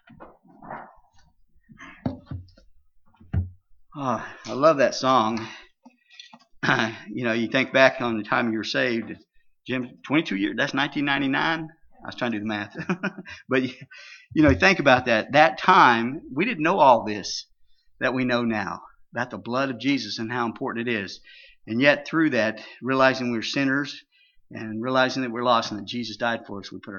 Oh, I love that song. You think back on the time you were saved, Jim, 22 years, that's 1999. I was trying to do the math. But, think about that. That time, we didn't know all this that we know now about the blood of Jesus and how important it is. And yet, through that, realizing we're sinners and realizing that we're lost and that Jesus died for us, we put our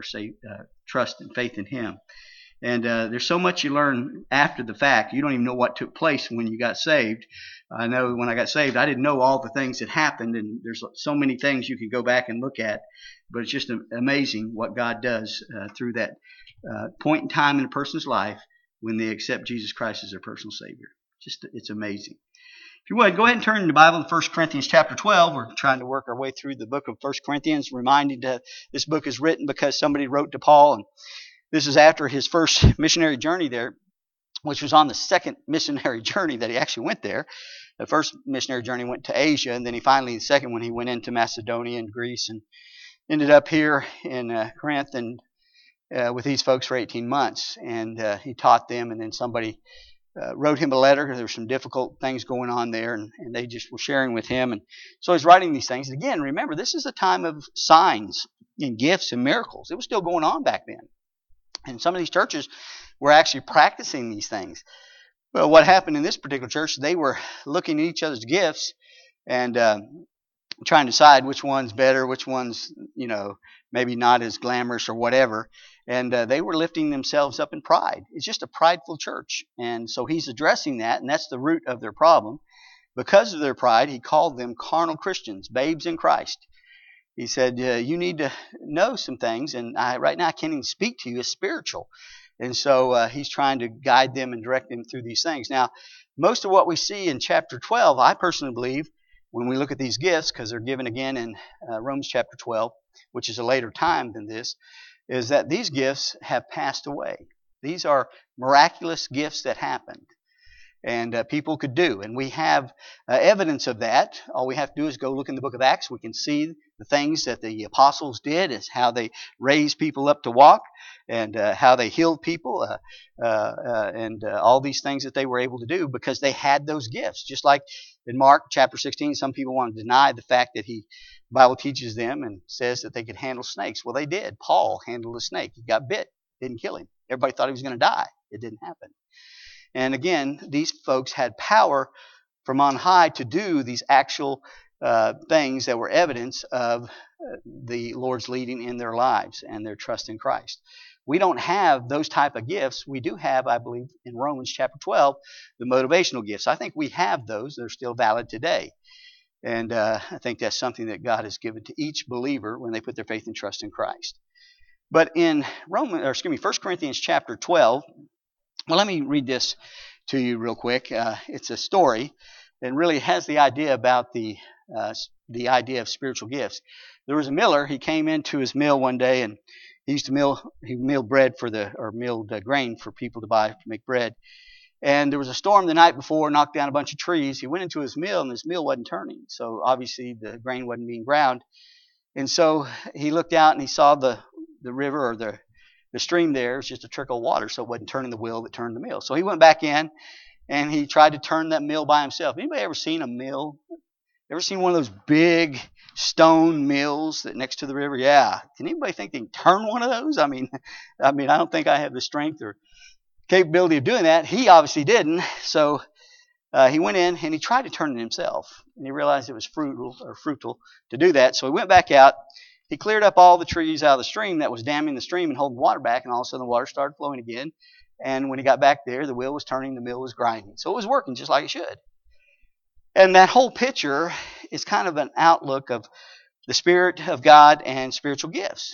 trust and faith in Him. And there's so much you learn after the fact. You don't even know what took place when you got saved. I know when I got saved, I didn't know all the things that happened, and there's so many things you could go back and look at. But it's just amazing what God does through that point in time in a person's life when they accept Jesus Christ as their personal Savior. It's amazing. If you would, go ahead and turn in the Bible to 1 Corinthians chapter 12. We're trying to work our way through the book of 1 Corinthians, reminding that this book is written because somebody wrote to Paul, and this is after his first missionary journey there, which was on the second missionary journey that he actually went there. The first missionary journey went to Asia, and then the second one, he went into Macedonia and Greece and ended up here in Corinth and with these folks for 18 months. And he taught them, and then somebody wrote him a letter. There were some difficult things going on there, and they just were sharing with him. And so he's writing these things. And again, remember, this is a time of signs and gifts and miracles. It was still going on back then. And some of these churches were actually practicing these things. Well, what happened in this particular church, they were looking at each other's gifts and trying to decide which one's better, which one's, maybe not as glamorous or whatever. And they were lifting themselves up in pride. It's just a prideful church. And so he's addressing that, and that's the root of their problem. Because of their pride, he called them carnal Christians, babes in Christ. He said, you need to know some things, and right now I can't even speak to you as spiritual. And so he's trying to guide them and direct them through these things. Now, most of what we see in chapter 12, I personally believe, when we look at these gifts, because they're given again in Romans chapter 12, which is a later time than this, is that these gifts have passed away. These are miraculous gifts that happened. And people could do. And we have evidence of that. All we have to do is go look in the book of Acts. We can see the things that the apostles did, is how they raised people up to walk, and how they healed people, and all these things that they were able to do because they had those gifts. Just like in Mark chapter 16, some people want to deny the fact that the Bible teaches them and says that they could handle snakes. Well, they did. Paul handled a snake. He got bit. Didn't kill him. Everybody thought he was going to die. It didn't happen. And again, these folks had power from on high to do these actual things that were evidence of the Lord's leading in their lives and their trust in Christ. We don't have those type of gifts. We do have, I believe, in Romans chapter 12, the motivational gifts. I think we have those. They're still valid today. And I think that's something that God has given to each believer when they put their faith and trust in Christ. But in 1 Corinthians chapter 12, well, let me read this to you real quick. It's a story and really has the idea about the idea of spiritual gifts. There was a miller. He came into his mill one day, and he milled bread milled grain for people to buy to make bread. And there was a storm the night before, knocked down a bunch of trees. He went into his mill, and his mill wasn't turning. So obviously the grain wasn't being ground. And so he looked out and he saw the river or the stream there. It was just a trickle of water, so it wasn't turning the wheel that turned the mill. So he went back in and he tried to turn that mill by himself. Anybody ever seen a mill? Ever seen one of those big stone mills that next to the river? Yeah. Can anybody think they can turn one of those? I mean, I don't think I have the strength or capability of doing that. He obviously didn't. So he went in and he tried to turn it himself, and he realized it was fruitful to do that. So he went back out. He cleared up all the trees out of the stream that was damming the stream and holding water back, and all of a sudden the water started flowing again. And when he got back there, the wheel was turning, the mill was grinding. So it was working just like it should. And that whole picture is kind of an outlook of the Spirit of God and spiritual gifts.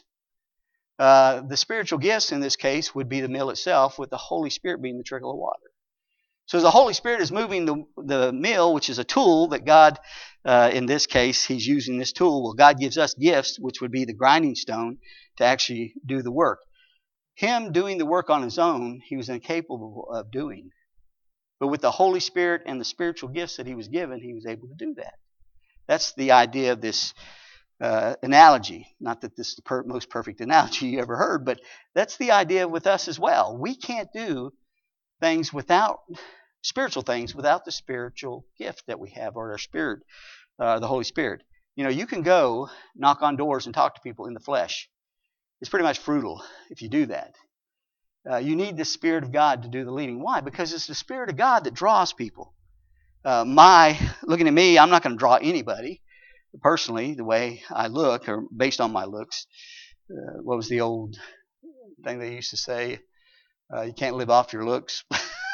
The spiritual gifts in this case would be the mill itself, with the Holy Spirit being the trickle of water. So as the Holy Spirit is moving the mill, which is a tool that God, in this case, He's using this tool. Well, God gives us gifts, which would be the grinding stone, to actually do the work. Him doing the work on His own, He was incapable of doing. But with the Holy Spirit and the spiritual gifts that He was given, He was able to do that. That's the idea of this analogy. Not that this is the most perfect analogy you ever heard, but that's the idea with us as well. We can't do things without spiritual things without the spiritual gift that we have, or our spirit, the Holy Spirit. You can go knock on doors and talk to people in the flesh. It's pretty much futile if you do that. You need the Spirit of God to do the leading. Why? Because it's the Spirit of God that draws people. Looking at me, I'm not going to draw anybody personally the way I look or based on my looks. What was the old thing they used to say? You can't live off your looks.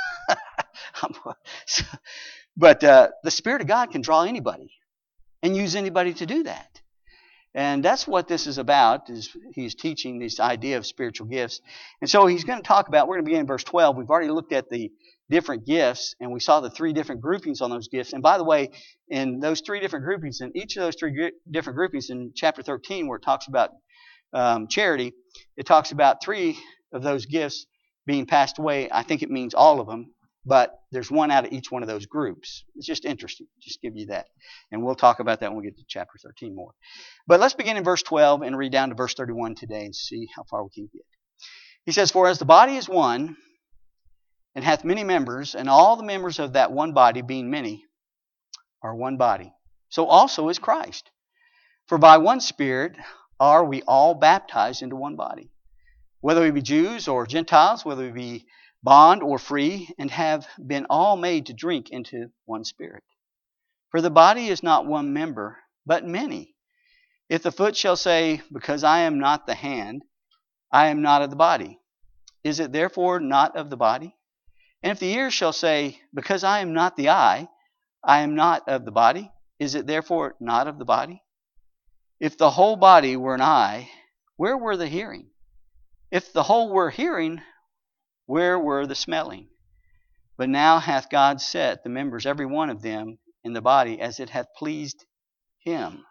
But the Spirit of God can draw anybody and use anybody to do that. And that's what this is about, is he's teaching this idea of spiritual gifts. And so he's going to talk about, we're going to begin in verse 12. We've already looked at the different gifts, and we saw the three different groupings on those gifts. And by the way, in those three different groupings, in each of those three different groupings in chapter 13, where it talks about charity, it talks about three of those gifts being passed away. I think it means all of them, but there's one out of each one of those groups. It's just interesting. Just give you that. And we'll talk about that when we get to chapter 13 more. But let's begin in verse 12 and read down to verse 31 today and see how far we can get. He says, "For as the body is one, and hath many members, and all the members of that one body, being many, are one body, so also is Christ. For by one Spirit are we all baptized into one body, whether we be Jews or Gentiles, whether we be bond or free, and have been all made to drink into one Spirit. For the body is not one member, but many. If the foot shall say, Because I am not the hand, I am not of the body, is it therefore not of the body? And if the ear shall say, Because I am not the eye, I am not of the body, is it therefore not of the body? If the whole body were an eye, where were the hearing? If the whole were hearing, where were the smelling? But now hath God set the members, every one of them, in the body as it hath pleased him.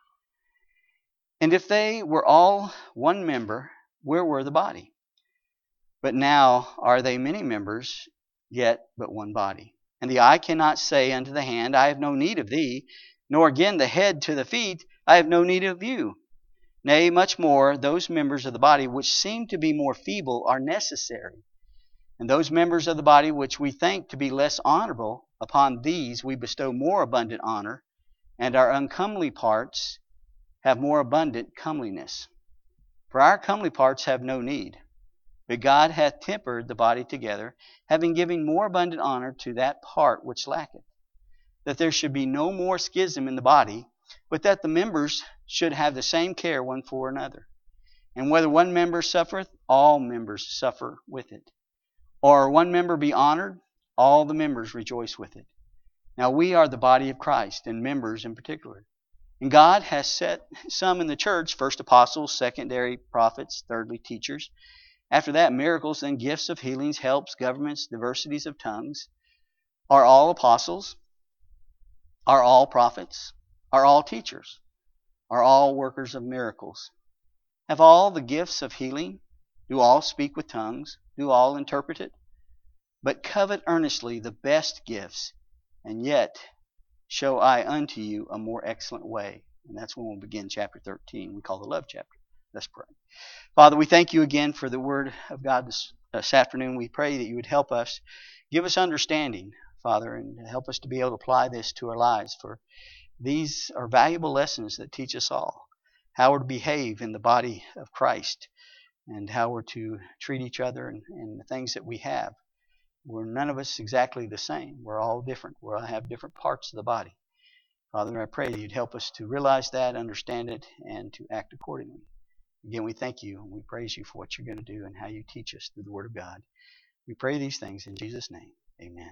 And if they were all one member, where were the body? But now are they many members, yet but one body. And the eye cannot say unto the hand, I have no need of thee, nor again the head to the feet, I have no need of you. Nay, much more, those members of the body which seem to be more feeble are necessary. And those members of the body which we think to be less honorable, upon these we bestow more abundant honor, and our uncomely parts have more abundant comeliness. For our comely parts have no need, but God hath tempered the body together, having given more abundant honor to that part which lacketh, that there should be no more schism in the body, but that the members should have the same care one for another. And whether one member suffereth, all members suffer with it. Or one member be honored, all the members rejoice with it. Now we are the body of Christ, and members in particular. And God has set some in the church, first apostles, secondary prophets, thirdly teachers. After that, miracles, then gifts of healings, helps, governments, diversities of tongues. Are all apostles? Are all prophets? Are all teachers? Are all workers of miracles? Have all the gifts of healing? Do all speak with tongues? Do all interpret it? But covet earnestly the best gifts, and yet show I unto you a more excellent way. And that's when we'll begin chapter 13, we call the love chapter. Let's pray. Father, we thank you again for the word of God this afternoon. We pray that you would help us, give us understanding, Father, and help us to be able to apply this to our lives. For these are valuable lessons that teach us all how we're to behave in the body of Christ, and how we're to treat each other and the things that we have. We're none of us exactly the same. We're all different. We all have different parts of the body. Father, I pray that you'd help us to realize that, understand it, and to act accordingly. Again, we thank you and we praise you for what you're going to do and how you teach us through the Word of God. We pray these things in Jesus' name. Amen.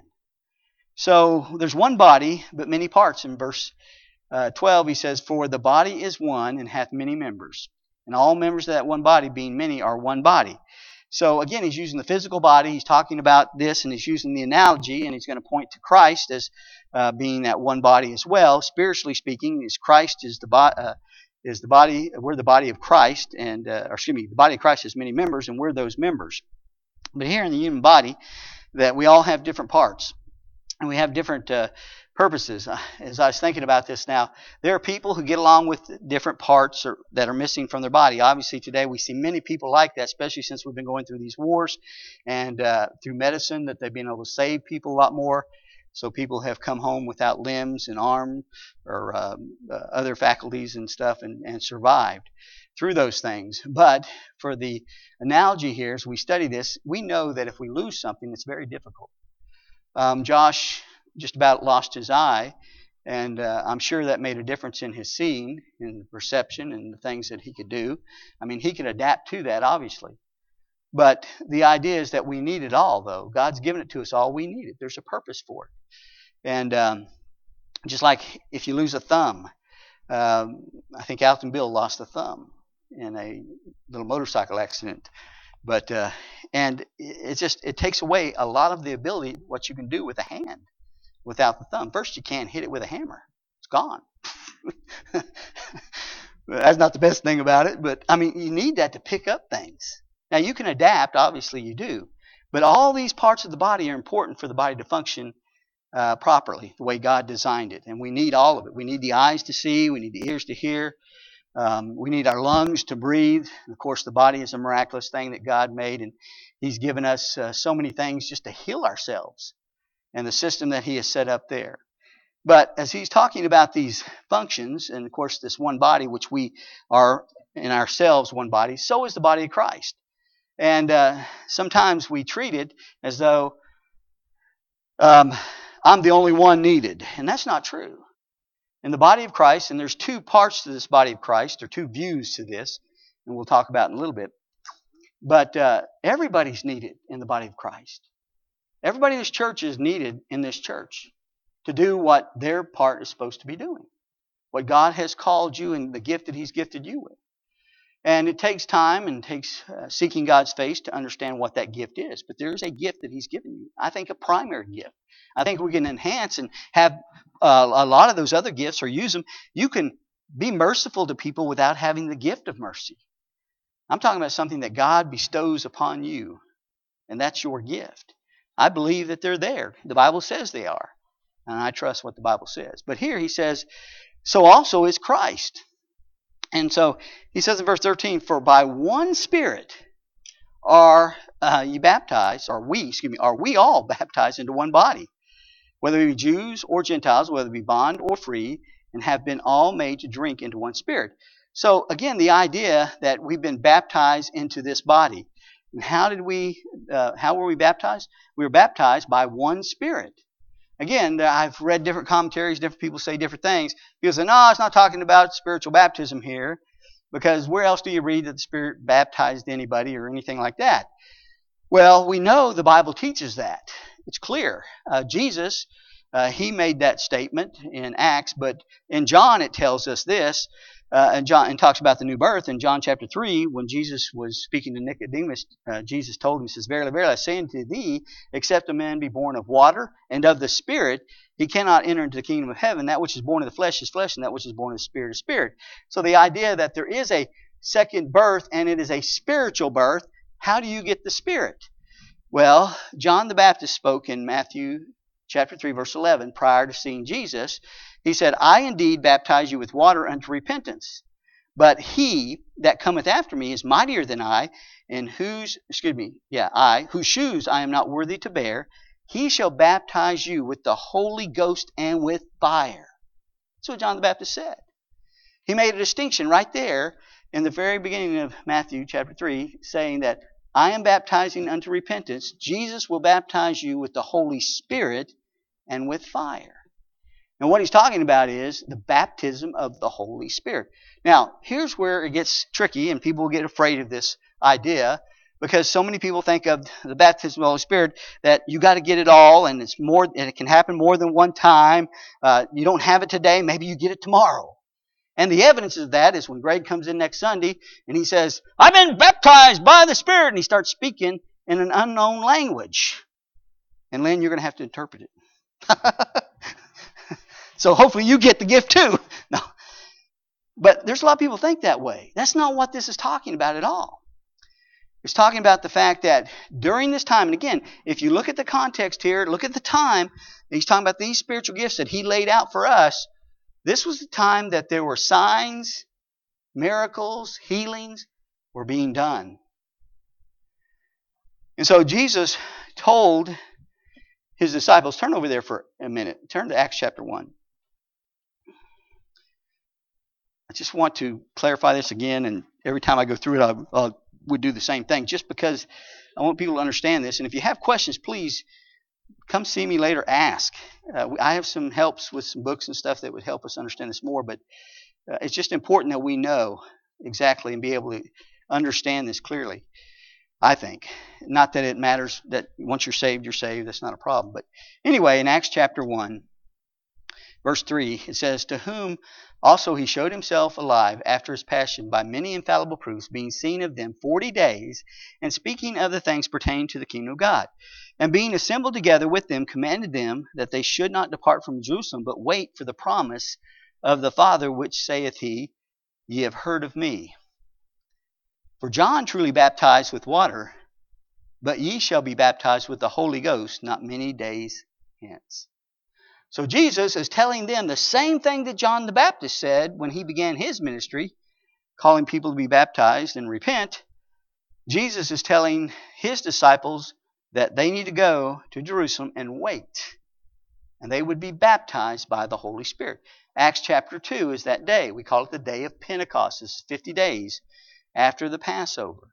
So there's one body, but many parts. In verse 12, he says, For the body is one and hath many members. And all members of that one body, being many, are one body. So again, he's using the physical body. He's talking about this, and he's using the analogy, and he's going to point to Christ as being that one body as well. Spiritually speaking, Christ is the body. We're the body of Christ, and the body of Christ has many members, and we're those members. But here in the human body, that we all have different parts, and we have different purposes. As I was thinking about this now, there are people who get along with different parts that are missing from their body. Obviously, today we see many people like that, especially since we've been going through these wars and through medicine, that they've been able to save people a lot more. So people have come home without limbs and arm or other faculties and stuff and survived through those things. But for the analogy here, as we study this, we know that if we lose something, it's very difficult. Josh just about lost his eye, and I'm sure that made a difference in his seeing and perception and the things that he could do. I mean, he could adapt to that, obviously. But the idea is that we need it all, though. God's given it to us all we need it. There's a purpose for it. And just like if you lose a thumb, I think Alton Bill lost a thumb in a little motorcycle accident. But and it takes away a lot of the ability, what you can do with a hand without the thumb. First, you can't hit it with a hammer. It's gone. That's not the best thing about it, but I mean, you need that to pick up things. Now, you can adapt, obviously you do, but all these parts of the body are important for the body to function properly, the way God designed it, and we need all of it. We need the eyes to see, we need the ears to hear, we need our lungs to breathe. And of course, the body is a miraculous thing that God made, and He's given us so many things just to heal ourselves and the system that He has set up there. But as He's talking about these functions, and of course this one body, which we are in ourselves one body, so is the body of Christ. And sometimes we treat it as though I'm the only one needed. And that's not true. In the body of Christ, and there's two parts to this body of Christ, or two views to this, and we'll talk about in a little bit. But everybody's needed in the body of Christ. Everybody in this church is needed in this church to do what their part is supposed to be doing. What God has called you and the gift that He's gifted you with. And it takes time and takes seeking God's face to understand what that gift is. But there is a gift that He's given you. I think a primary gift. I think we can enhance and have a lot of those other gifts or use them. You can be merciful to people without having the gift of mercy. I'm talking about something that God bestows upon you. And that's your gift. I believe that they're there. The Bible says they are. And I trust what the Bible says. But here He says, so also is Christ. And so He says in verse 13, for by one Spirit are you baptized, are we all baptized into one body, whether we be Jews or Gentiles, whether we be bond or free, and have been all made to drink into one Spirit. So again, the idea that we've been baptized into this body. And how were we baptized? We were baptized by one Spirit. Again, I've read different commentaries, different people say different things. People say, no, it's not talking about spiritual baptism here, because where else do you read that the Spirit baptized anybody or anything like that? Well, we know the Bible teaches that. It's clear. Jesus, He made that statement in Acts, but in John it tells us this, and talks about the new birth. In John chapter 3, when Jesus was speaking to Nicodemus, Jesus told him, He says, verily, verily, I say unto thee, except a man be born of water and of the Spirit, he cannot enter into the kingdom of heaven. That which is born of the flesh is flesh, and that which is born of the Spirit is spirit. So the idea that there is a second birth, and it is a spiritual birth, how do you get the Spirit? Well, John the Baptist spoke in Matthew chapter 3, verse 11, prior to seeing Jesus. He said, I indeed baptize you with water unto repentance. But He that cometh after me is mightier than I, in whose shoes I am not worthy to bear. He shall baptize you with the Holy Ghost and with fire. That's what John the Baptist said. He made a distinction right there in the very beginning of Matthew chapter 3, saying that I am baptizing unto repentance. Jesus will baptize you with the Holy Spirit and with fire. And what He's talking about is the baptism of the Holy Spirit. Now, here's where it gets tricky, and people get afraid of this idea, because so many people think of the baptism of the Holy Spirit that you got to get it all, and it can happen more than one time. You don't have it today, maybe you get it tomorrow. And the evidence of that is when Greg comes in next Sunday and he says, I've been baptized by the Spirit, and he starts speaking in an unknown language. And Lynn, you're going to have to interpret it. So hopefully you get the gift too. No. But there's a lot of people think that way. That's not what this is talking about at all. It's talking about the fact that during this time, and again, if you look at the context here, look at the time, he's talking about these spiritual gifts that he laid out for us. This was the time that there were signs, miracles, healings were being done. And so Jesus told his disciples, turn over there for a minute. Turn to Acts chapter 1. I just want to clarify this again, and every time I go through it, I would do the same thing, just because I want people to understand this. And if you have questions, please come see me later, ask. I have some helps with some books and stuff that would help us understand this more, but it's just important that we know exactly and be able to understand this clearly, I think. Not that it matters that once you're saved, that's not a problem. But anyway, in Acts chapter 1, verse 3, it says, to whom also he showed himself alive after his passion by many infallible proofs, being seen of them 40 days, and speaking of the things pertaining to the kingdom of God. And being assembled together with them, commanded them that they should not depart from Jerusalem, but wait for the promise of the Father, which saith he, ye have heard of me. For John truly baptized with water, but ye shall be baptized with the Holy Ghost not many days hence. So Jesus is telling them the same thing that John the Baptist said when he began his ministry, calling people to be baptized and repent. Jesus is telling his disciples that they need to go to Jerusalem and wait. And they would be baptized by the Holy Spirit. Acts chapter 2 is that day. We call it the day of Pentecost. It's 50 days after the Passover.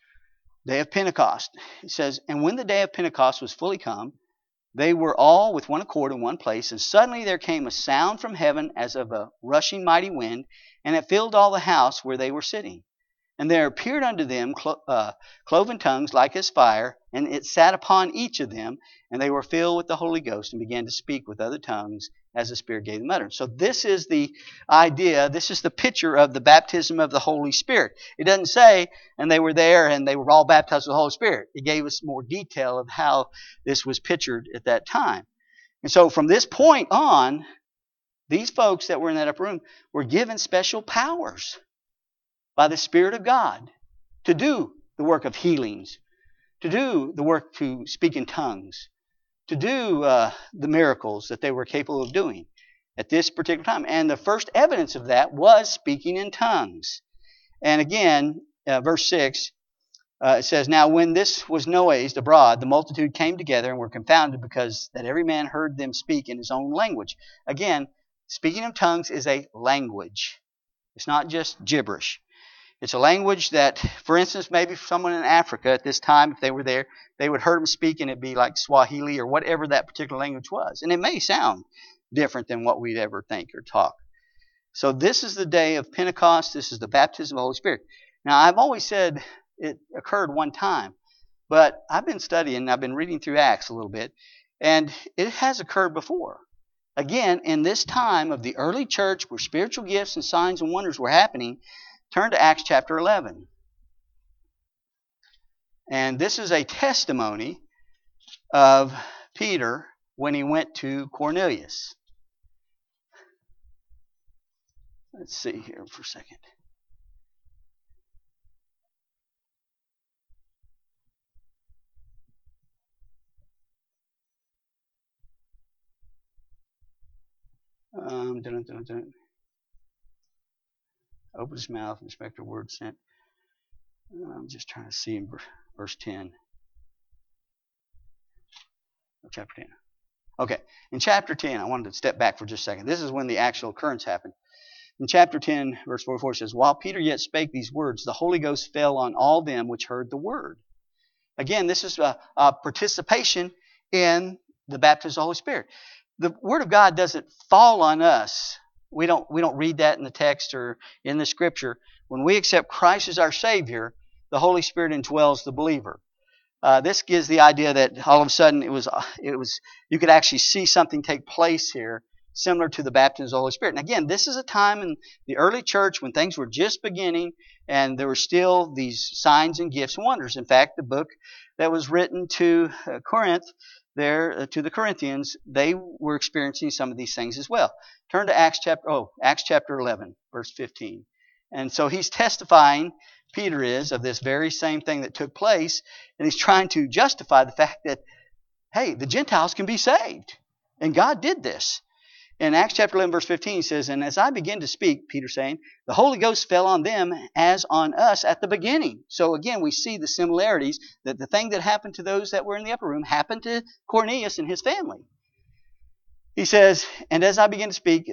Day of Pentecost. It says, and when the day of Pentecost was fully come, they were all with one accord in one place, and suddenly there came a sound from heaven as of a rushing mighty wind, and it filled all the house where they were sitting. And there appeared unto them cloven tongues like as fire, and it sat upon each of them, and they were filled with the Holy Ghost and began to speak with other tongues as the Spirit gave them utterance. So this is the idea, this is the picture of the baptism of the Holy Spirit. It doesn't say, and they were there and they were all baptized with the Holy Spirit. It gave us more detail of how this was pictured at that time. And so from this point on, these folks that were in that upper room were given special powers by the Spirit of God to do the work of healings, to do the work to speak in tongues, to do the miracles that they were capable of doing at this particular time. And the first evidence of that was speaking in tongues. And again, verse 6, it says, now when this was noised abroad, the multitude came together and were confounded, because that every man heard them speak in his own language. Again, speaking of tongues is a language. It's not just gibberish. It's a language that, for instance, maybe someone in Africa at this time, if they were there, they would hear them speak and it'd be like Swahili or whatever that particular language was. And it may sound different than what we'd ever think or talk. So this is the day of Pentecost. This is the baptism of the Holy Spirit. Now, I've always said it occurred one time, but I've been studying, I've been reading through Acts a little bit, and it has occurred before. Again, in this time of the early church where spiritual gifts and signs and wonders were happening, turn to Acts chapter 11. And this is a testimony of Peter when he went to Cornelius. Let's see here for a second. Open his mouth and spake the word sent. I'm just trying to see in verse 10. Chapter 10. Okay, in chapter 10, I wanted to step back for just a second. This is when the actual occurrence happened. In chapter 10, verse 44, it says, while Peter yet spake these words, the Holy Ghost fell on all them which heard the word. Again, this is a participation in the baptism of the Holy Spirit. The Word of God doesn't fall on us. We don't read that in the text or in the Scripture. When we accept Christ as our Savior, the Holy Spirit indwells the believer. This gives the idea that all of a sudden it was you could actually see something take place here, similar to the baptism of the Holy Spirit. And again, this is a time in the early church when things were just beginning, and there were still these signs and gifts and wonders. In fact, the book that was written to Corinth, there to the Corinthians, they were experiencing some of these things as well. Turn to Acts chapter 11, verse 15. And so he's testifying Peter is of this very same thing that took place, and he's trying to justify the fact that, hey, the Gentiles can be saved. And God did this. In Acts chapter 11, verse 15, he says, "And as I began to speak," Peter saying, "the Holy Ghost fell on them as on us at the beginning." So again, we see the similarities that the thing that happened to those that were in the upper room happened to Cornelius and his family. He says, "And as I began to speak,"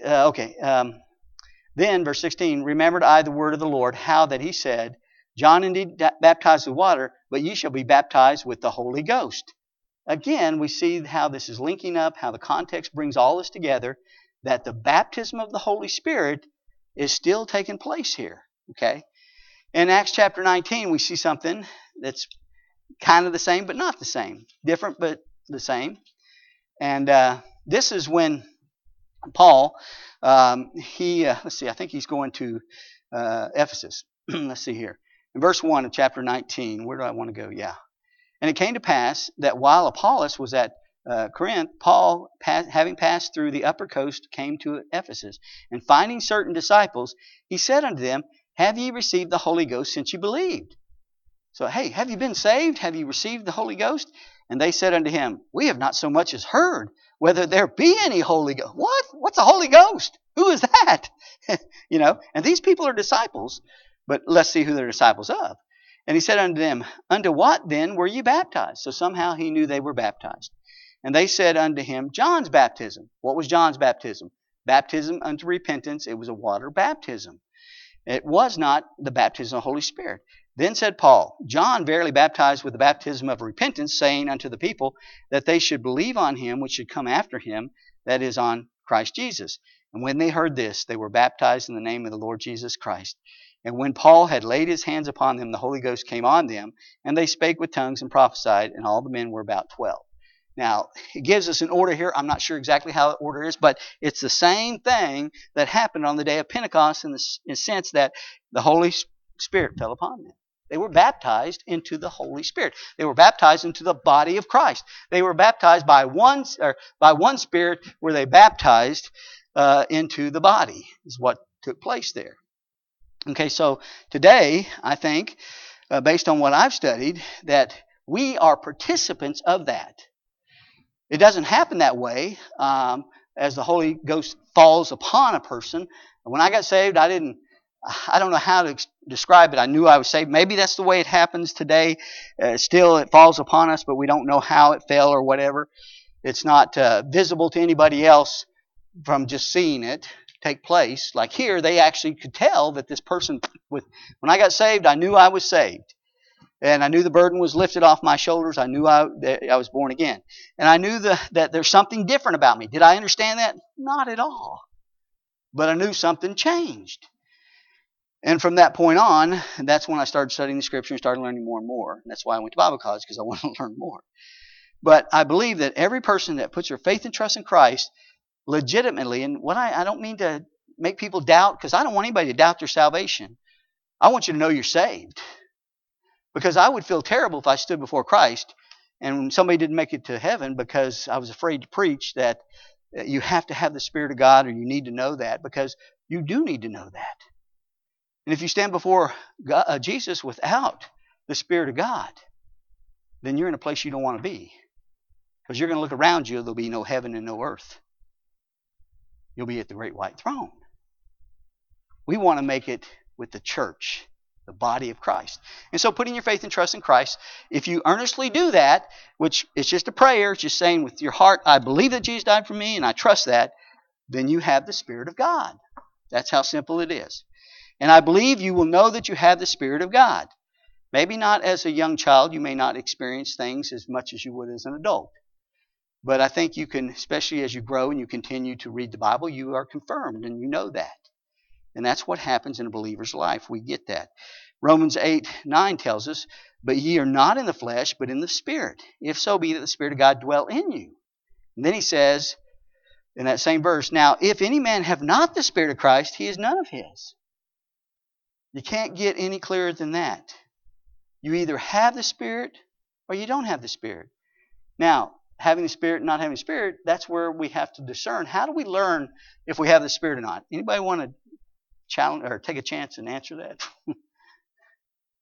then, verse 16, "remembered I the word of the Lord, how that he said, John indeed baptized with water, but ye shall be baptized with the Holy Ghost." Again, we see how this is linking up, how the context brings all this together, that the baptism of the Holy Spirit is still taking place here. Okay? In Acts chapter 19, we see something that's kind of the same, but not the same. Different, but the same. And this is when Paul, let's see, I think he's going to Ephesus. Let's see here. In verse 1 of chapter 19, where do I want to go? Yeah. "And it came to pass that while Apollos was at Corinth, Paul, having passed through the upper coast, came to Ephesus. And finding certain disciples, he said unto them, Have ye received the Holy Ghost since ye believed?" So, hey, have you been saved? Have you received the Holy Ghost? And they said unto him, "We have not so much as heard whether there be any Holy Ghost." What? What's a Holy Ghost? Who is that? And these people are disciples, but let's see who they're disciples of. "And he said unto them, Unto what then were ye baptized?" So somehow he knew they were baptized. "And they said unto him, John's baptism." What was John's baptism? Baptism unto repentance. It was a water baptism. It was not the baptism of the Holy Spirit. "Then said Paul, John verily baptized with the baptism of repentance, saying unto the people that they should believe on him which should come after him, that is, on Christ Jesus. And when they heard this, they were baptized in the name of the Lord Jesus Christ. And when Paul had laid his hands upon them, the Holy Ghost came on them, and they spake with tongues and prophesied, and all the men were about 12. Now, it gives us an order here. I'm not sure exactly how the order is, but it's the same thing that happened on the day of Pentecost in the sense that the Holy Spirit fell upon them. They were baptized into the Holy Spirit. They were baptized into the body of Christ. They were baptized by one Spirit. Were they baptized into the body? Is what took place there. Okay, so today I think, based on what I've studied, that we are participants of that. It doesn't happen that way as the Holy Ghost falls upon a person. When I got saved, I don't know how to describe it. I knew I was saved. Maybe that's the way it happens today. Still, it falls upon us, but we don't know how it fell or whatever. It's not visible to anybody else from just seeing it take place. Like here, they actually could tell that this person, when I got saved, I knew I was saved. And I knew the burden was lifted off my shoulders. I knew I was born again. And I knew that there's something different about me. Did I understand that? Not at all. But I knew something changed. And from that point on, that's when I started studying the Scripture and started learning more and more. And that's why I went to Bible college, because I wanted to learn more. But I believe that every person that puts their faith and trust in Christ legitimately, and I don't mean to make people doubt, because I don't want anybody to doubt their salvation. I want you to know you're saved. Because I would feel terrible if I stood before Christ and somebody didn't make it to heaven because I was afraid to preach that you have to have the Spirit of God, or you need to know that, because you do need to know that. And if you stand before Jesus without the Spirit of God, then you're in a place you don't want to be. Because you're going to look around you, there'll be no heaven and no earth. You'll be at the great white throne. We want to make it with the church, the body of Christ. And so putting your faith and trust in Christ, if you earnestly do that, which is just a prayer, it's just saying with your heart, I believe that Jesus died for me and I trust that, then you have the Spirit of God. That's how simple it is. And I believe you will know that you have the Spirit of God. Maybe not as a young child, you may not experience things as much as you would as an adult. But I think you can, especially as you grow and you continue to read the Bible, you are confirmed and you know that. And that's what happens in a believer's life. We get that. Romans 8:9 tells us, "But ye are not in the flesh, but in the Spirit. If so be that the Spirit of God dwell in you." And then he says, in that same verse, "Now if any man have not the Spirit of Christ, he is none of his." You can't get any clearer than that. You either have the Spirit or you don't have the Spirit. Now, having the Spirit and not having the Spirit, that's where we have to discern. How do we learn if we have the Spirit or not? Anybody want to challenge or take a chance and answer that?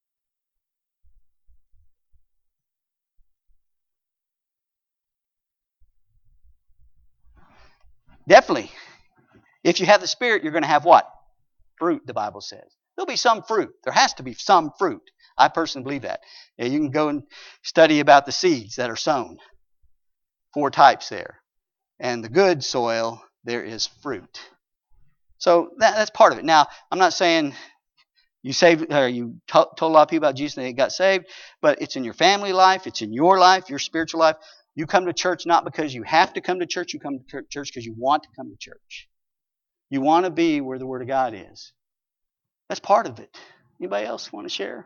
Definitely. If you have the Spirit, you're going to have what? Fruit, the Bible says. There'll be some fruit. There has to be some fruit. I personally believe that. Yeah, you can go and study about the seeds that are sown. 4 types there. And the good soil, there is fruit. So that's part of it. Now, I'm not saying you told a lot of people about Jesus and they got saved, but it's in your family life, it's in your life, your spiritual life. You come to church not because you have to come to church, you come to church because you want to come to church. You want to be where the Word of God is. That's part of it. Anybody else want to share?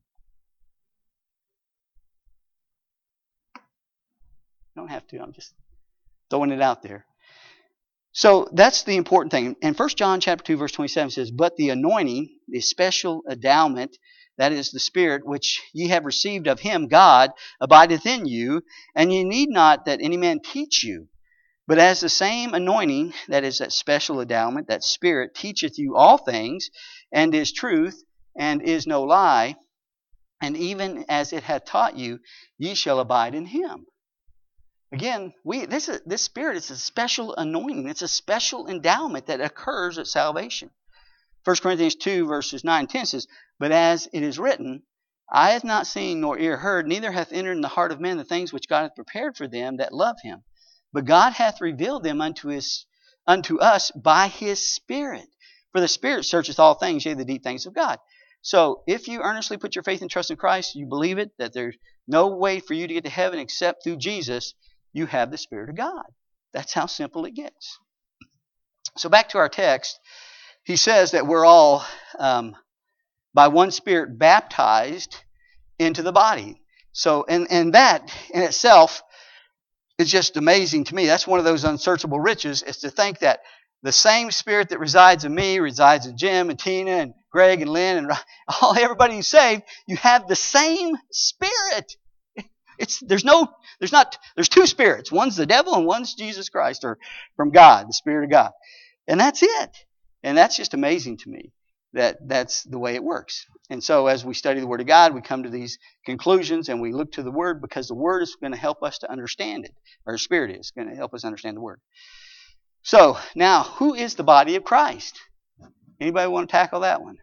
You don't have to. I'm just throwing it out there. So that's the important thing. And 1 John chapter 2, verse 27 says, "But the anointing, the special endowment, that is the Spirit, which ye have received of him, God, abideth in you, and ye need not that any man teach you. But as the same anointing, that is that special endowment, that Spirit, teacheth you all things, and is truth, and is no lie, and even as it hath taught you, ye shall abide in him." Again, this Spirit is a special anointing. It's a special endowment that occurs at salvation. 1 Corinthians 2, verses 9 and 10 says, "But as it is written, eye hath not seen, nor ear heard, neither hath entered in the heart of man the things which God hath prepared for them that love him. But God hath revealed them unto us by his Spirit. For the Spirit searcheth all things, yea, the deep things of God." So if you earnestly put your faith and trust in Christ, you believe it, that there's no way for you to get to heaven except through Jesus, you have the Spirit of God. That's how simple it gets. So back to our text, he says that we're all, by one Spirit, baptized into the body. So, and that in itself is just amazing to me. That's one of those unsearchable riches, is to think that the same Spirit that resides in me resides in Jim and Tina and Greg and Lynn and everybody who's saved. You have the same Spirit. There's 2 spirits. One's the devil and one's Jesus Christ, or from God, the Spirit of God. And that's it. And that's just amazing to me that that's the way it works. And so as we study the Word of God, we come to these conclusions and we look to the Word, because the Word is going to help us to understand it. Or the Spirit is going to help us understand the Word. So now, who is the body of Christ? Anybody want to tackle that one?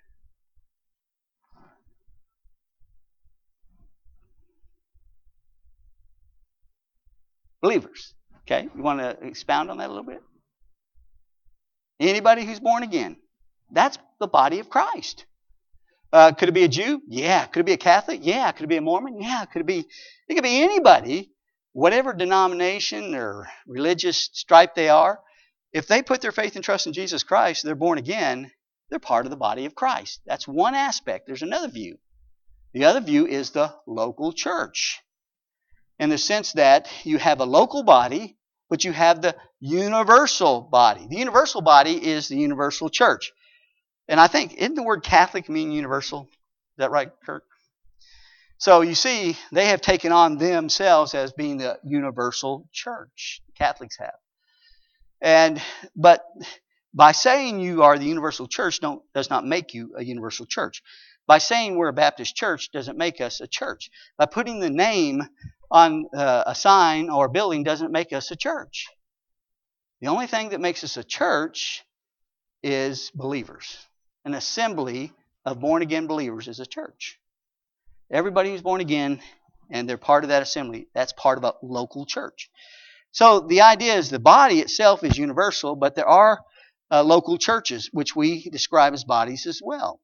Believers. Okay, you want to expound on that a little bit? Anybody who's born again. That's the body of Christ. Could it be a Jew? Yeah. Could it be a Catholic? Yeah. Could it be a Mormon? Yeah. It could be anybody, whatever denomination or religious stripe they are. If they put their faith and trust in Jesus Christ, they're born again, they're part of the body of Christ. That's one aspect. There's another view. The other view is the local church, in the sense that you have a local body, but you have the universal body. The universal body is the universal church. And I think, isn't the word Catholic mean universal? Is that right, Kirk? So you see, they have taken on themselves as being the universal church. Catholics have. But by saying you are the universal church does not make you a universal church. By saying we're a Baptist church doesn't make us a church. By putting the name on a sign or a building doesn't make us a church. The only thing that makes us a church is believers. An assembly of born-again believers is a church. Everybody who's born again and they're part of that assembly, that's part of a local church. So the idea is the body itself is universal, but there are local churches, which we describe as bodies as well.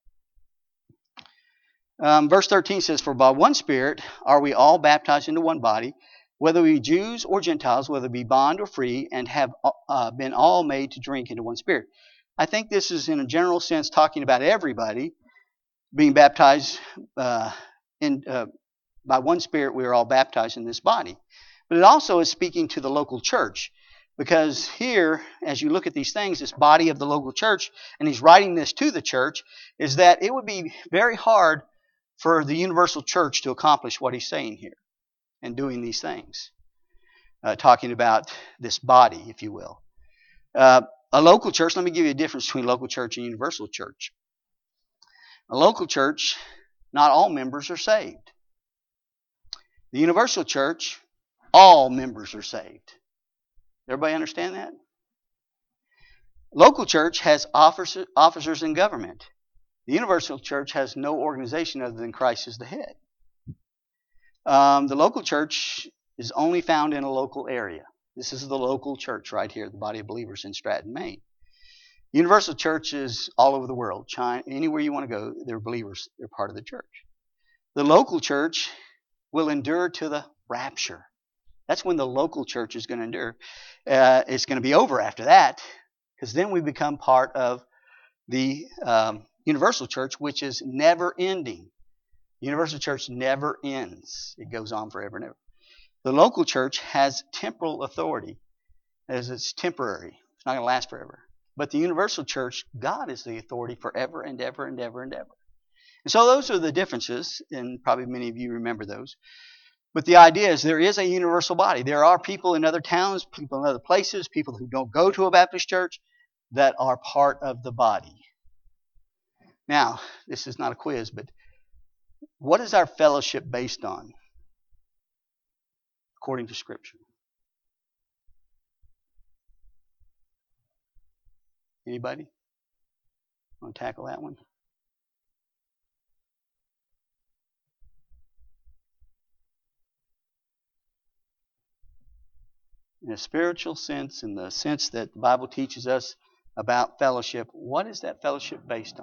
Verse 13 says, "For by one Spirit are we all baptized into one body, whether we be Jews or Gentiles, whether we be bond or free, and have been all made to drink into one Spirit." I think this is, in a general sense, talking about everybody being baptized by one Spirit. We are all baptized in this body. But it also is speaking to the local church. Because here, as you look at these things, this body of the local church, and he's writing this to the church, is that it would be very hard for the universal church to accomplish what he's saying here and doing these things. Talking about this body, if you will. A local church, let me give you a difference between local church and universal church. A local church, not all members are saved. The universal church, all members are saved. Everybody understand that? Local church has officers in government. The universal church has no organization other than Christ as the head. The local church is only found in a local area. This is the local church right here, the body of believers in Stratton, Maine. Universal church is all over the world. China, anywhere you want to go, they're believers. They're part of the church. The local church will endure to the rapture. That's when the local church is going to endure. It's going to be over after that, because then we become part of the universal church, which is never ending. The universal church never ends. It goes on forever and ever. The local church has temporal authority, as it's temporary. It's not going to last forever. But the universal church, God is the authority forever and ever and ever and ever. And so those are the differences, and probably many of you remember those. But the idea is there is a universal body. There are people in other towns, people in other places, people who don't go to a Baptist church that are part of the body. Now, this is not a quiz, but what is our fellowship based on according to Scripture? Anybody want to tackle that one? In a spiritual sense, in the sense that the Bible teaches us about fellowship, what is that fellowship based on?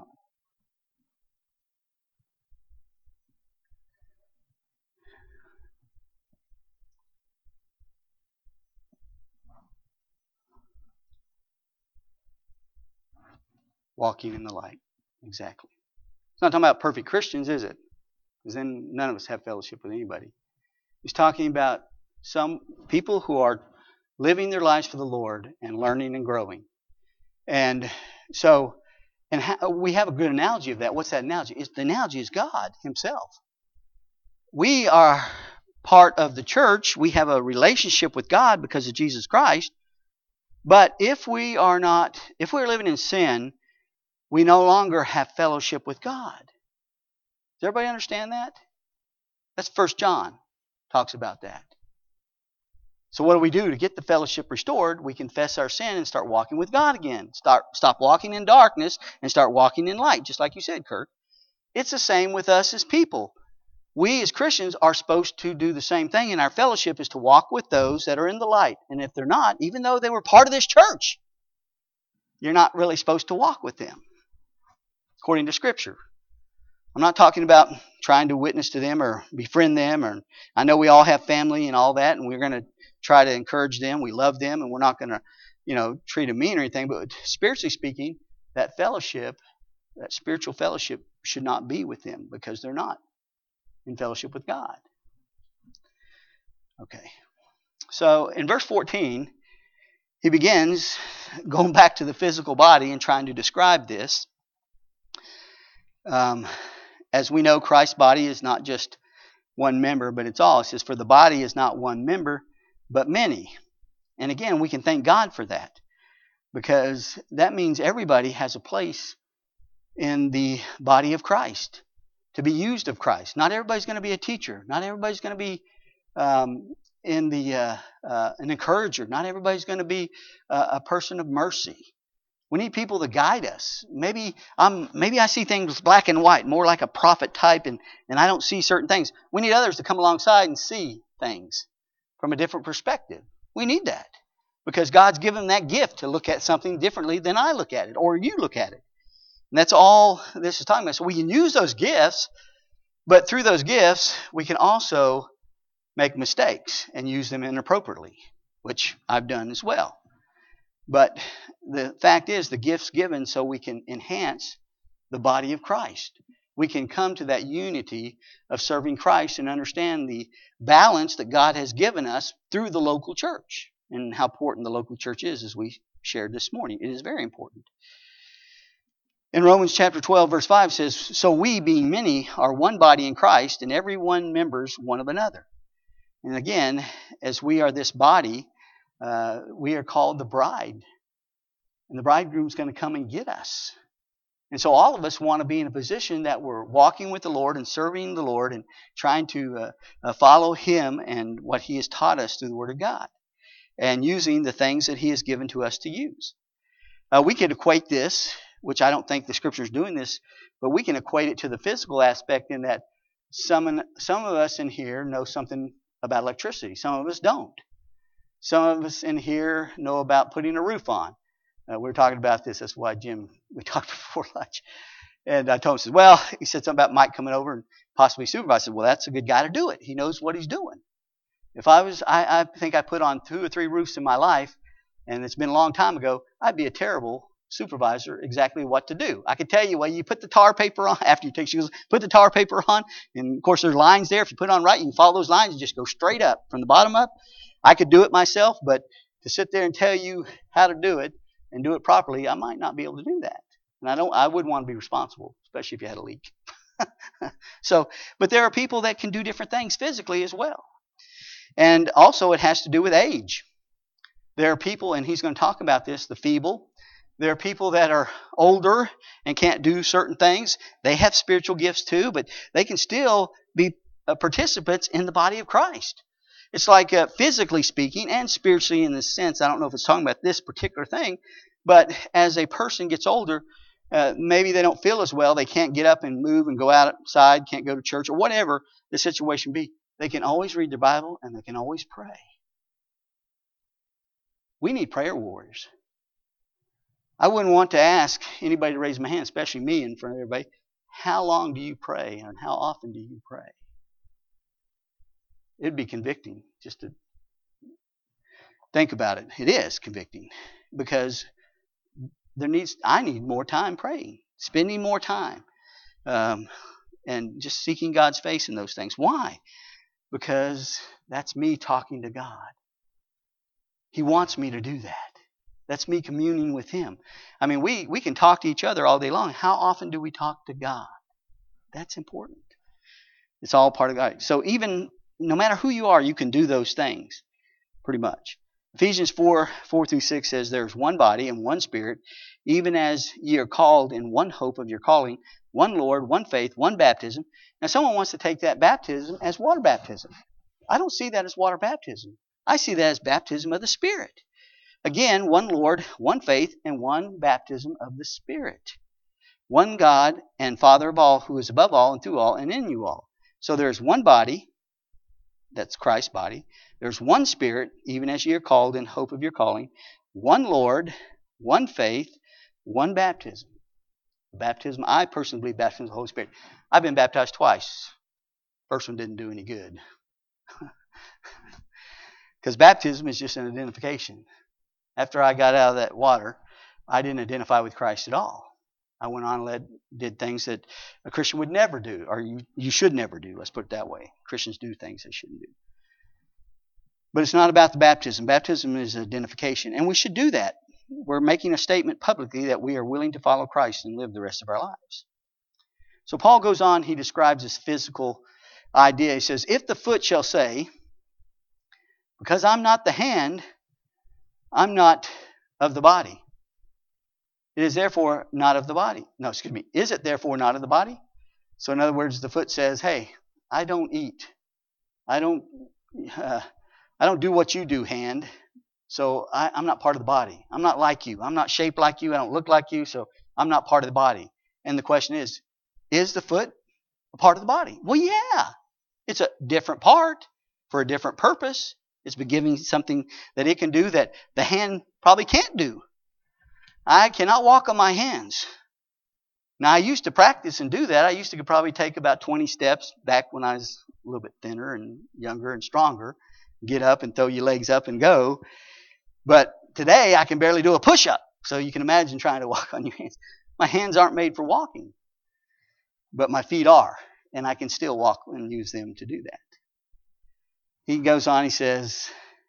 Walking in the light. Exactly. It's not talking about perfect Christians, is it? Because then none of us have fellowship with anybody. He's talking about some people who are living their lives for the Lord and learning and growing. And so, we have a good analogy of that. What's that analogy? The analogy is God Himself. We are part of the church. We have a relationship with God because of Jesus Christ. But if we're living in sin, we no longer have fellowship with God. Does everybody understand that? That's 1 John talks about that. So what do we do to get the fellowship restored? We confess our sin and start walking with God again. Stop walking in darkness and start walking in light, just like you said, Kirk. It's the same with us as people. We as Christians are supposed to do the same thing, and our fellowship is to walk with those that are in the light. And if they're not, even though they were part of this church, you're not really supposed to walk with them, according to Scripture. I'm not talking about trying to witness to them or befriend them. Or I know we all have family and all that, and we're going to try to encourage them. We love them, and we're not going to, treat them mean or anything. But spiritually speaking, that fellowship, that spiritual fellowship, should not be with them because they're not in fellowship with God. Okay. So in verse 14, he begins going back to the physical body and trying to describe this. As we know, Christ's body is not just one member, but it's all. It says, for the body is not one member, but many. And again, we can thank God for that, because that means everybody has a place in the body of Christ to be used of Christ. Not everybody's going to be a teacher. Not everybody's going to be an encourager. Not everybody's going to be a person of mercy. We need people to guide us. Maybe I see things black and white, more like a prophet type, and I don't see certain things. We need others to come alongside and see things from a different perspective. We need that because God's given that gift to look at something differently than I look at it or you look at it. And that's all this is talking about. So we can use those gifts, but through those gifts, we can also make mistakes and use them inappropriately, which I've done as well. But the fact is, the gift's given so we can enhance the body of Christ. We can come to that unity of serving Christ and understand the balance that God has given us through the local church and how important the local church is, as we shared this morning. It is very important. In Romans chapter 12, verse 5 says, so we, being many, are one body in Christ, and every one members one of another. And again, as we are this body, we are called the bride. And the bridegroom's going to come and get us. And so all of us want to be in a position that we're walking with the Lord and serving the Lord and trying to follow Him and what He has taught us through the Word of God and using the things that He has given to us to use. We could equate this, which I don't think the Scripture is doing this, but we can equate it to the physical aspect in that some of us in here know something about electricity. Some of us don't. Some of us in here know about putting a roof on. We were talking about this. That's why we talked before lunch. And I told him, he said something about Mike coming over and possibly supervise. I said, well, that's a good guy to do it. He knows what he's doing. If I think I put on 2 or 3 roofs in my life, and it's been a long time ago, I'd be a terrible supervisor exactly what to do. I could tell you, well, you put the tar paper on after you take shoes, put the tar paper on, and of course there's lines there. If you put it on right, you can follow those lines and just go straight up from the bottom up. I could do it myself, but to sit there and tell you how to do it and do it properly, I might not be able to do that. And I wouldn't want to be responsible, especially if you had a leak. But there are people that can do different things physically as well. And also it has to do with age. There are people, and he's going to talk about this, the feeble. There are people that are older and can't do certain things. They have spiritual gifts too, but they can still be participants in the body of Christ. It's like physically speaking and spiritually in this sense. I don't know if it's talking about this particular thing, but as a person gets older, maybe they don't feel as well. They can't get up and move and go outside, can't go to church, or whatever the situation be. They can always read their Bible and they can always pray. We need prayer warriors. I wouldn't want to ask anybody to raise my hand, especially me in front of everybody, how long do you pray and how often do you pray? It'd be convicting just to think about it. It is convicting because I need more time praying, spending more time, and just seeking God's face in those things. Why? Because that's me talking to God. He wants me to do that. That's me communing with Him. I mean, we can talk to each other all day long. How often do we talk to God? That's important. It's all part of God. So even no matter who you are, you can do those things pretty much. Ephesians 4:4-6 says, there's one body and one Spirit, even as ye are called in one hope of your calling, one Lord, one faith, one baptism. Now someone wants to take that baptism as water baptism. I don't see that as water baptism. I see that as baptism of the Spirit. Again, one Lord, one faith, and one baptism of the Spirit. One God and Father of all, who is above all and through all and in you all. So there's one body, that's Christ's body. There's one Spirit, even as ye are called in hope of your calling. One Lord, one faith, one baptism. Baptism, I personally believe baptism of the Holy Spirit. I've been baptized twice. First one didn't do any good. Because baptism is just an identification. After I got out of that water, I didn't identify with Christ at all. I went on and did things that a Christian would never do, or you should never do. Let's put it that way. Christians do things they shouldn't do. But it's not about the baptism. Baptism is identification, and we should do that. We're making a statement publicly that we are willing to follow Christ and live the rest of our lives. So Paul goes on, he describes this physical idea. He says, if the foot shall say, because I'm not the hand, I'm not of the body. It is therefore not of the body. No, excuse me. Is it therefore not of the body? So in other words, the foot says, hey, I don't eat. I don't do what you do, hand. So I'm not part of the body. I'm not like you. I'm not shaped like you. I don't look like you. So I'm not part of the body. And the question is the foot a part of the body? Well, yeah. It's a different part for a different purpose. It's been giving something that it can do that the hand probably can't do. I cannot walk on my hands. Now, I used to practice and do that. I used to probably take about 20 steps back when I was a little bit thinner and younger and stronger. Get up and throw your legs up and go. But today, I can barely do a push-up. So you can imagine trying to walk on your hands. My hands aren't made for walking. But my feet are. And I can still walk and use them to do that. He goes on, he says,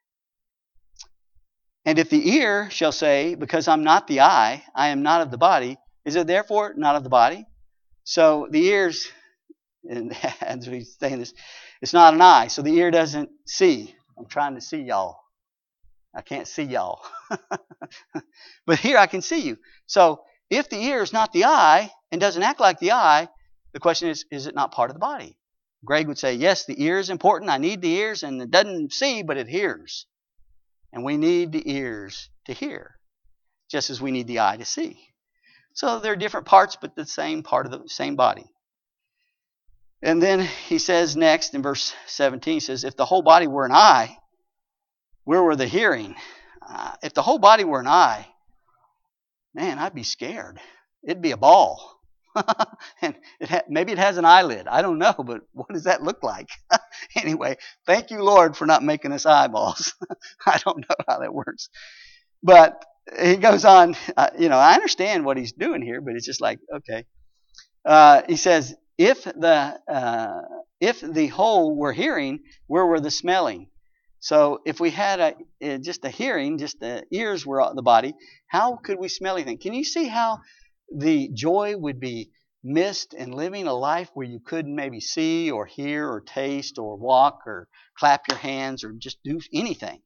and if the ear shall say, because I'm not the eye, I am not of the body, is it therefore not of the body? So the ears, and as he's saying this, it's not an eye. So the ear doesn't see. I'm trying to see y'all. I can't see y'all. But here I can see you. So if the ear is not the eye and doesn't act like the eye, the question is it not part of the body? Greg would say, yes, the ear is important. I need the ears, and it doesn't see, but it hears. And we need the ears to hear. just as we need the eye to see. So they're different parts, but the same part of the same body. And then he says next in verse 17, he says, if the whole body were an eye, where were the hearing? If the whole body were an eye, man, I'd be scared. It'd be a ball. And maybe it has an eyelid. I don't know, but what does that look like? Anyway, thank you, Lord, for not making us eyeballs. I don't know how that works. But he goes on, I understand what he's doing here, but it's just like, okay. He says, if the whole were hearing, where were the smelling? So if we had just a hearing, just the ears were the body, how could we smell anything? Can you see how the joy would be missed in living a life where you couldn't maybe see or hear or taste or walk or clap your hands or just do anything?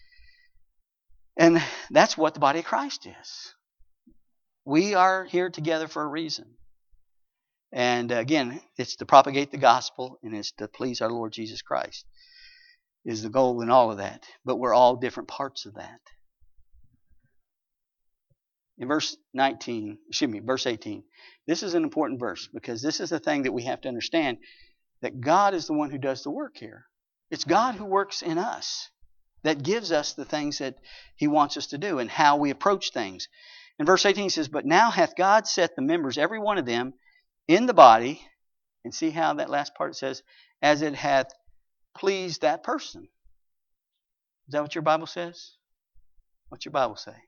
And that's what the body of Christ is. We are here together for a reason. And again, it's to propagate the gospel and it's to please our Lord Jesus Christ is the goal in all of that. But we're all different parts of that. In verse 18, this is an important verse because this is the thing that we have to understand, that God is the one who does the work here. It's God who works in us, that gives us the things that He wants us to do and how we approach things. In verse 18 he says, but now hath God set the members, every one of them, in the body, and see how that last part says, as it hath pleased that person. Is that what your Bible says? What's your Bible say?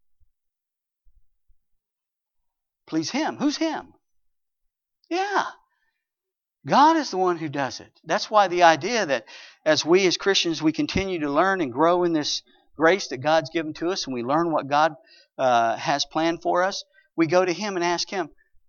Please Him. Who's Him? Yeah. God is the one who does it. That's why the idea that as we as Christians, we continue to learn and grow in this grace that God's given to us, and we learn what God has planned for us, we go to Him and ask Him,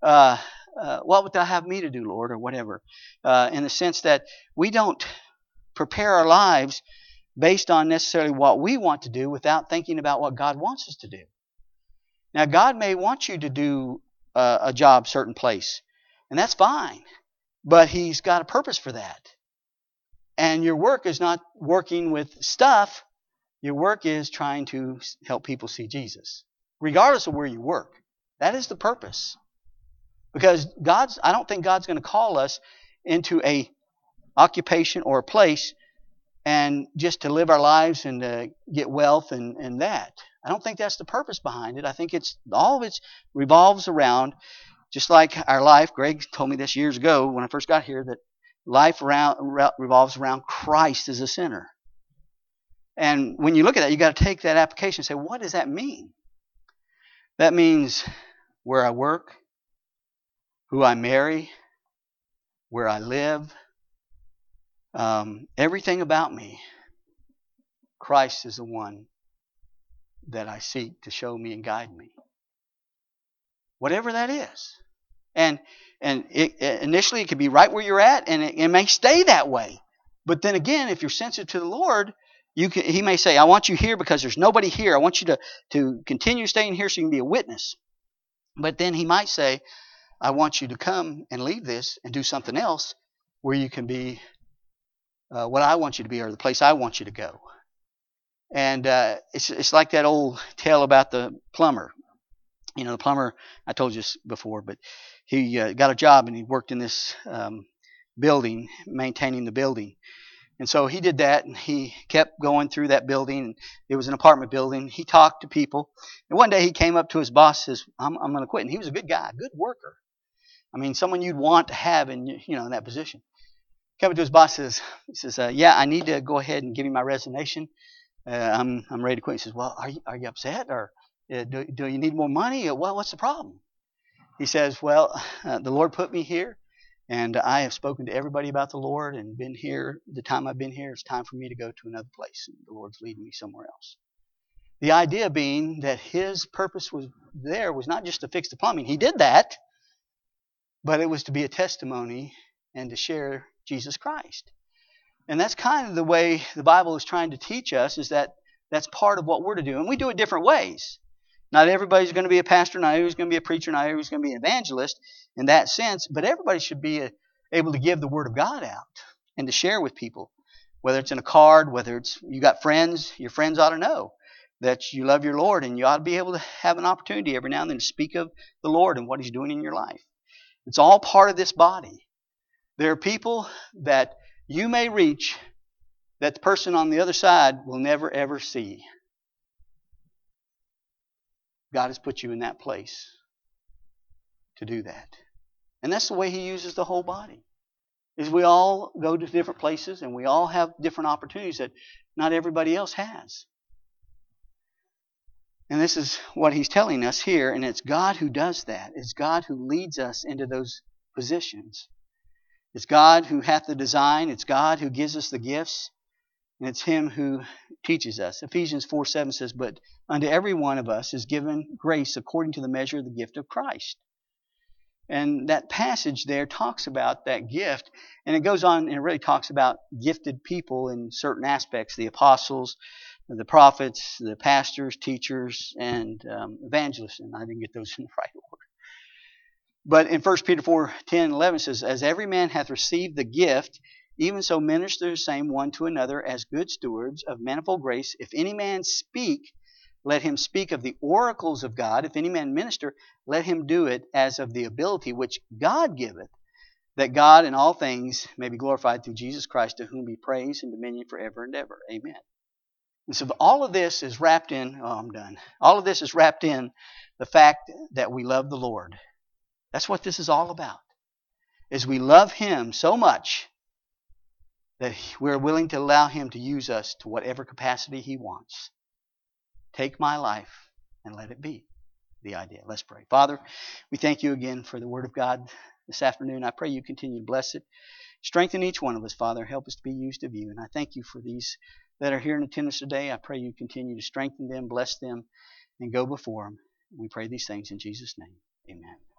what would Thou have me to do, Lord, or whatever. In the sense that we don't prepare our lives based on necessarily what we want to do without thinking about what God wants us to do. Now, God may want you to do a job certain place, and that's fine, but He's got a purpose for that. And your work is not working with stuff. Your work is trying to help people see Jesus, regardless of where you work. That is the purpose. Because I don't think God's going to call us into a occupation or a place and just to live our lives and to get wealth and that. I don't think that's the purpose behind it. I think all of it revolves around, just like our life. Greg told me this years ago when I first got here, that life revolves around Christ as a center. And when you look at that, you got to take that application and say, what does that mean? That means where I work, who I marry, where I live, everything about me. Christ is the one that I seek to show me and guide me. Whatever that is. And initially it could be right where you're at, and it may stay that way. But then again, if you're sensitive to the Lord, He may say, I want you here because there's nobody here. I want you to continue staying here so you can be a witness. But then He might say, I want you to come and leave this and do something else where you can be what I want you to be, or the place I want you to go. And it's like that old tale about the plumber. You know, the plumber, I told you this before, but he got a job and he worked in this building, maintaining the building. And so he did that, and he kept going through that building. It was an apartment building. He talked to people. And one day he came up to his boss and says, I'm going to quit. And he was a good guy, good worker. I mean, someone you'd want to have in that position. Came up to his boss and says, yeah, I need to go ahead and give you my resignation. I'm ready to quit. He says, well, are you upset, or do you need more money? Or what's the problem? He says, well, the Lord put me here, and I have spoken to everybody about the Lord and been here. The time I've been here, it's time for me to go to another place. And the Lord's leading me somewhere else. The idea being that his purpose was not just to fix the plumbing. He did that, but it was to be a testimony and to share Jesus Christ. And that's kind of the way the Bible is trying to teach us, is that that's part of what we're to do. And we do it different ways. Not everybody's going to be a pastor, not everybody's going to be a preacher, not everybody's going to be an evangelist in that sense, but everybody should be able to give the Word of God out and to share with people. Whether it's in a card, whether it's you got friends, your friends ought to know that you love your Lord, and you ought to be able to have an opportunity every now and then to speak of the Lord and what He's doing in your life. It's all part of this body. There are people that you may reach that the person on the other side will never ever see. God has put you in that place to do that. And that's the way He uses the whole body. Is we all go to different places and we all have different opportunities that not everybody else has. And this is what He's telling us here, and it's God who does that. It's God who leads us into those positions. It's God who hath the design. It's God who gives us the gifts. And it's Him who teaches us. Ephesians 4:7 says, "But unto every one of us is given grace according to the measure of the gift of Christ." And that passage there talks about that gift. And it goes on and it really talks about gifted people in certain aspects. The apostles, the prophets, the pastors, teachers, and evangelists. And I didn't get those in the right order. But in 1 Peter 4:10-11 says, "As every man hath received the gift, even so minister the same one to another as good stewards of manifold grace. If any man speak, let him speak of the oracles of God. If any man minister, let him do it as of the ability which God giveth, that God in all things may be glorified through Jesus Christ, to whom be praise and dominion forever and ever. Amen." And so all of this is wrapped in, all of this is wrapped in the fact that we love the Lord. That's what this is all about. Is we love Him so much that we're willing to allow Him to use us to whatever capacity He wants. Take my life and let it be the idea. Let's pray. Father, we thank You again for the Word of God this afternoon. I pray You continue to bless it. Strengthen each one of us, Father. Help us to be used of You. And I thank You for these that are here in attendance today. I pray You continue to strengthen them, bless them, and go before them. We pray these things in Jesus' name. Amen.